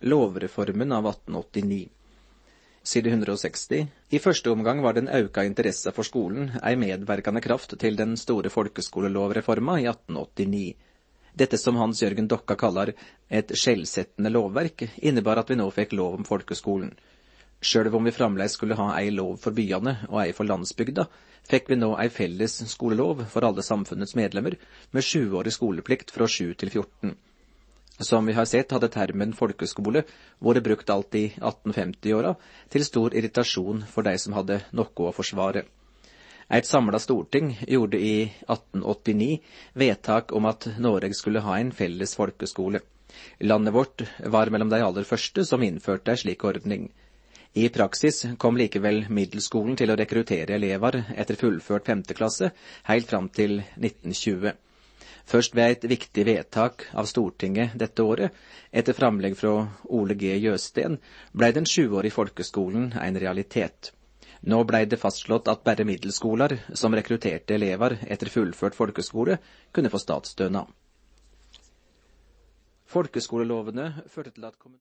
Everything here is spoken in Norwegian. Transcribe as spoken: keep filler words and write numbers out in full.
Lovreformen av atten åttini. Side hundre og seksti. I første omgang var den auka interesse for skolen ei medverkande kraft til den store folkeskolelovreforma i atten åttini. Dette som Hans Jørgen Dokka kallar et skjellsettende lovverk, innebar at vi nå fikk lov om folkeskolen. Sjølv om vi framleis skulle ha ei lov for byane og ei for landsbygda, fikk vi nå ei felles skolelov for alle samfunnets medlemmer, med sjuårig skoleplikt fra sju til fjorten. Som vi har sett, hadde termen folkeskole vært brukt alt i atten femti-åra, til stor irritasjon for de som hadde noe å forsvare. Et samla storting gjorde i atten åttini vedtak om at Norge skulle ha en felles folkeskole. Landet vårt var mellom de aller første som innførte ei slik ordning. I praksis kom likevel middelskolen til å rekruttere elever etter fullført femte klasse, helt fram til nitten tjue. Først ved et viktig vedtak av Stortinget dette året, etter framlegg fra Ole G. Jøsten, ble den sjuårige folkeskolen en realitet. Nå ble det fastslått at bare middelskoler som rekrutterte elever etter fullført folkeskole kunne få statsstønad. Folkeskolelovene førte til at